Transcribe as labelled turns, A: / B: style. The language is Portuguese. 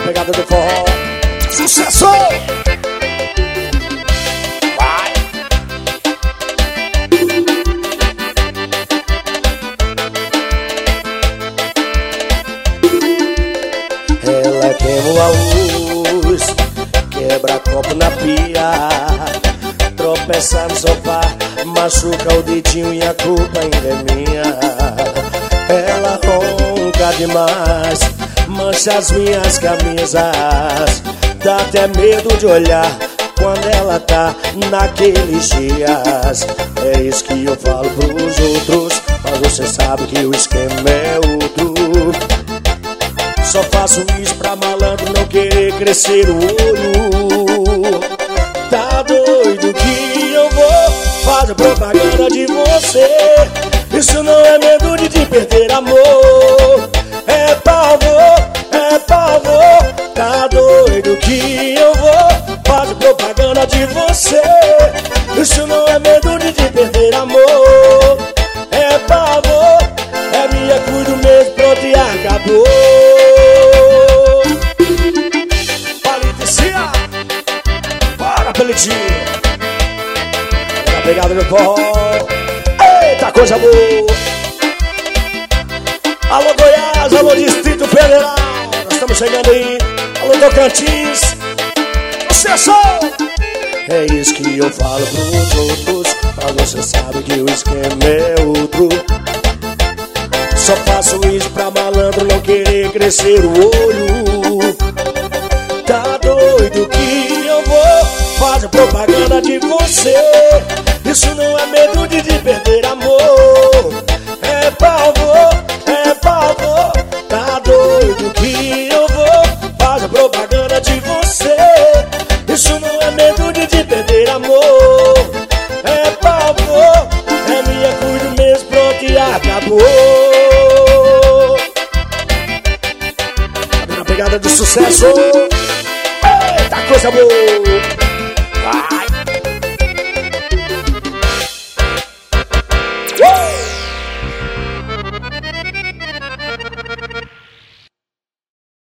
A: pegada do forró. Sucesso! Vai! Ela queima a luz, quebra copo na pia, tropeça no sofá, machuca o dedinho e a culpa ainda é minha. Ela ronca demais, mancha as minhas camisas, dá até medo de olhar quando ela tá naqueles dias. É isso que eu falo pros outros, mas você sabe que o esquema é outro. Só faço isso pra malandro não querer crescer o olho. Tá doido que eu vou fazer propaganda de você? Isso não é medo de te perder, amor. É pavor, é pavor. Tá doido que eu vou fazer propaganda de você? Isso não é medo de te perder, amor. É pavor, é minha cuido mesmo, pronto e acabou. Palicia, bora Pelitinho. Na pegada do forró. Eita coisa boa. Alô Goiás, alô Distrito Federal, nós estamos chegando aí. Alô Tocantins, sucesso! É isso que eu falo pros outros, mas você sabe que o esquema é outro. Só faço isso pra malandro não querer crescer o olho. Tá doido que eu vou fazer propaganda de você? Isso não é medo de te perder, amor. É pavor, é pavor. Tá doido que eu vou fazer propaganda de você? Isso não é medo de te perder, amor. É pavor, é minha cuido mesmo, pronto e acabou. Na pegada do sucesso. Eita coisa boa.